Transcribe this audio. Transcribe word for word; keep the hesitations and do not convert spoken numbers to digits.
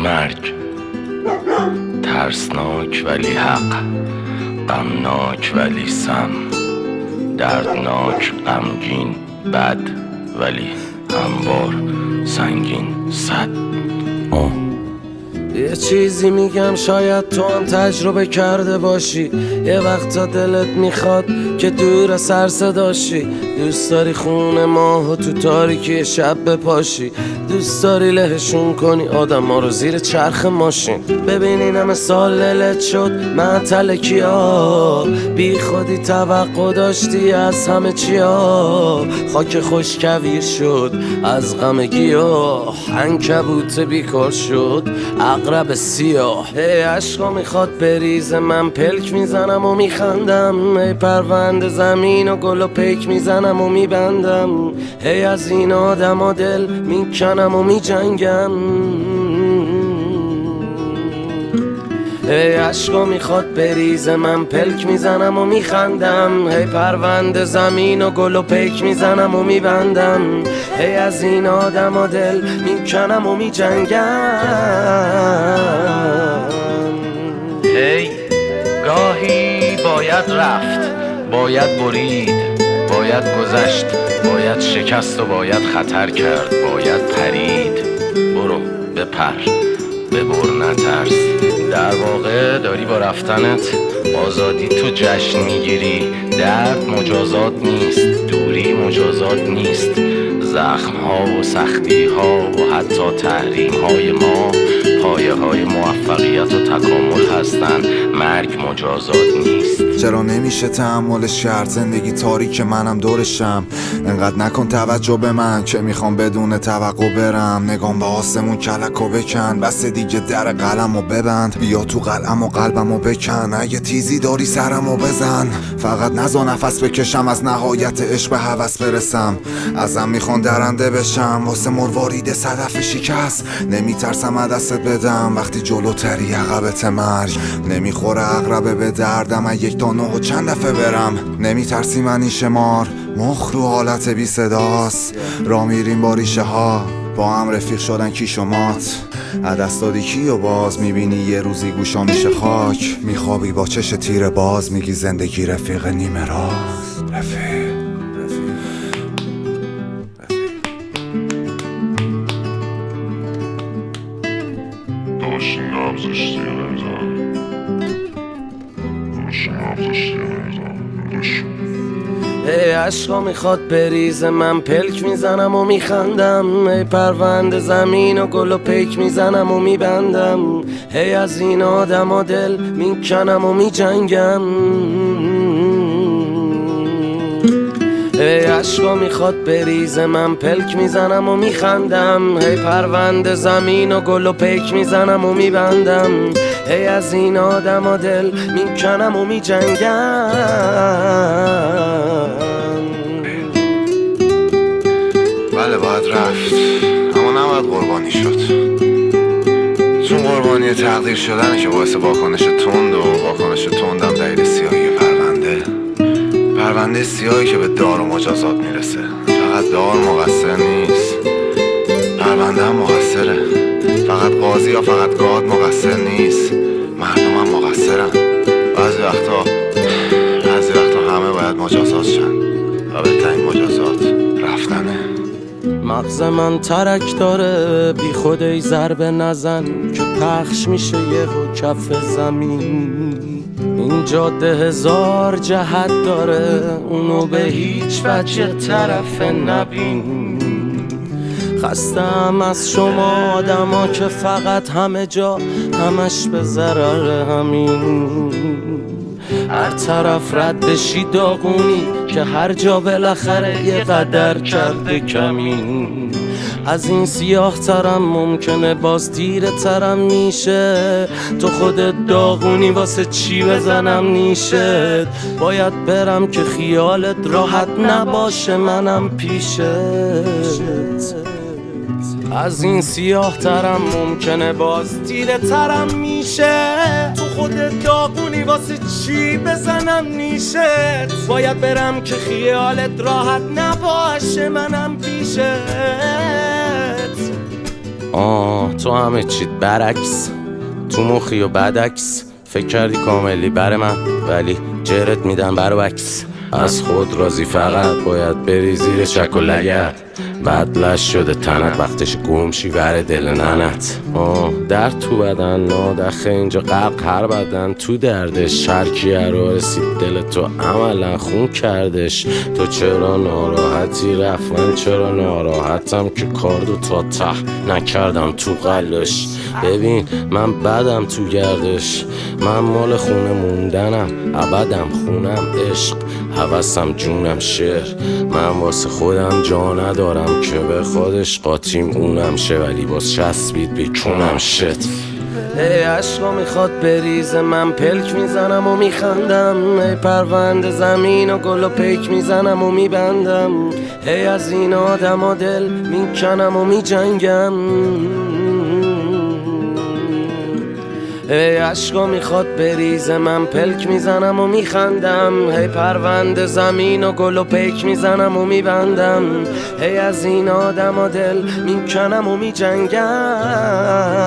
مرگ ترسناک ولی حق، غمناک ولی سم، دردناک غمگین بد ولی هموار سنگین صد. آه یه چیزی میگم شاید تو هم تجربه کرده باشی. یه وقتا دلت میخواد که دور سر صداشی، دوست داری خونه ماهو تو تاریکی شب بپاشی، دوست داری لهشون کنی آدم ها رو زیر چرخ ماشین. ببینین همه سال للت شد معطل کیا، بی خودی توقع داشتی از همه چیا، خاک خوش کویر شد از غم گیاه، عنکبوت بیکار شد عقرب سیاه. هی عشقا میخواد بریزه من پلک میزنم و میخندم، هی پرونده زمین و گل و پیک میزنم و میبندم، هی از این آدم و دل میکنم و میجنگم. هی عشقا میخواد بریزه من پلک میزنم و میخندم، هی پرونده زمین و گل و پیک میزنم و میبندم، هی از این آدم و دل میکنم و میجنگم. هی گاهی باید رفت، باید برید، باید گذشت، باید شکست و باید خطر کرد، باید پرید. برو بپر ببر نترس، در واقع داری با رفتنت آزادی تو جشن میگیری. درد مجازات نیست، دوری مجازات نیست، زخم ها و سختی ها و حتی تحریم های ما پایه های موفقیت و تکامل هستن. مرگ مجازات نیست. چرا نمیشه تحملش کرد؟ زندگی تاریک منم دورشم، انقدر نکن توجه به من که میخوام بدون توقع برم. نگام به آسمون کلکو بکن، بس دیگه در قلمو ببند، بیا تو قلم و قلبمو بکن، اگه تیزی داری سرمو بزن، فقط نزا نفس بکشم از نهایت عشق به هوس برسم. ازم میخوان درنده بشم واسه مروارید صدف شکست، نمیترسم از دستت بدم وقتی جلوتری عقبت مرگ. نمیخوره عقربه به دردم از یک تا نه و چند دفعه برم، نمیترسی من این شمار مخ رو حالت بی صداست. را میریم با ریشه ها با هم رفیق شدن کی شمات، عدست دادی کی و باز میبینی یه روزی گوشا میشه خاک، میخوابی با چش تیر باز میگی زندگی رفیق نیمه راست. رفیق داشتی نبزشتی نمیزن، داشتی نبزشتی نمیزن داشتی. هی عشقا میخواد بریزه من پلک میزنم و میخندم، هی پرونده زمین و گل و پیک میزنم و میبندم، هی از این آدم و دل میکنم و میجنگم. هی عشقا میخواد بریزه من پلک میزنم و میخندم، هی پرونده زمین و گل و پیک میزنم و میبندم، هی از این آدم و دل میکنم و میجنگم. بله باید رفت اما نباید قربانی شد، چون قربانی تقدیر شدنه که باعث واکنش تند و واکنش تندم دلیل سیاهی پرونده. پرونده سیاهی که به دار و مجازات میرسه. فقط دار مقصر نیست، پرونده هم مقصره. فقط قاضی یا فقط گاد مقصر نیست، مردم هم مقصرن. بعضی وقتا بعضی وقتا همه باید مجازات شن و بهترین مجازات رفتنه. مغز من ترک داره بی خود ای ضربه نزن که پخش میشه یهو کف زمین. این جاده هزار جهت داره اونو به هیچ وجه طرف نبین. خستم از شما آدما که فقط همه جا همش به ضرر همین. هر طرف رد بشی داغونی که هر جا بالاخره یه قدر کرده کمین. از این سیاه ترم ممکنه باز تیره ترم میشه، تو خودت داغونی واسه چی بزنم نیشت. باید برم که خیالت راحت نباشه منم پیشت. از این سیاه ترم ممکنه باز تیره ترم میشه، تو خودت داغونی واسه چی بزنم نیشت. باید برم که خیالت راحت نباشه منم پیشت. آه تو همه چیت برعکس، تو مخی و بدعکس، فکر کردی کاملی بر من ولی جرت میدم برعکس. از خود راضی فقط باید بری زیر چک و لگت، بدلش شده تنت وقتش گمشی ور دل ننت. آه در تو بدن نادخه اینجا غرق هر بدن تو دردش، هر کی رو رسید دل تو عملا خون کردش. تو چرا ناراحتی رفت من چرا ناراحتم که کاردو تا ته نکردم تو قلش. ببین من بدم تو گردش، من مال خونه موندنم ابدم خونم عشق هوسم جونم شعر. من واسه خودم جا ندارم که به خودش قاطیم اونم شه، ولی باز چسبید بیکونم شت. ای عشقا میخواد بریزه من پلک میزنم و میخندم، ای پرونده زمین و گل و پیک میزنم و میبندم، ای از این آدم و دل میکنم و میجنگم. ای عشقا میخواد بریزه من پلک میزنم و میخندم، هی پرونده زمین و گل و پیک میزنم و میبندم، هی از این آدم و دل میکنم و میجنگم.